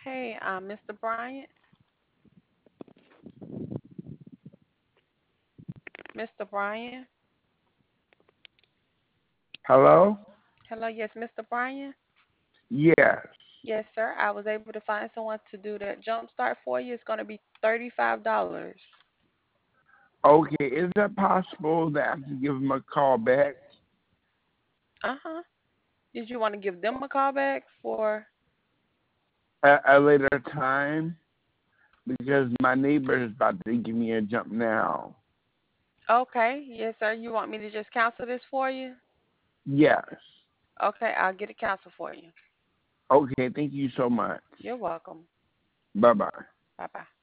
Hey, Mr. Bryant. Mr. Bryant. Hello? Hello, yes, Mr. Bryant. Yes. Yes, sir. I was able to find someone to do that jump start for you. It's going to be $35. Okay, is it possible that I can give him a call back Uh-huh. Did you want to give them a call back for? at a later time? Because my neighbor is about to give me a jump now. Okay. Yes, sir. You want me to just cancel this for you? Yes. Okay, I'll get it canceled for you. Okay, thank you so much. You're welcome. Bye bye. Bye-bye.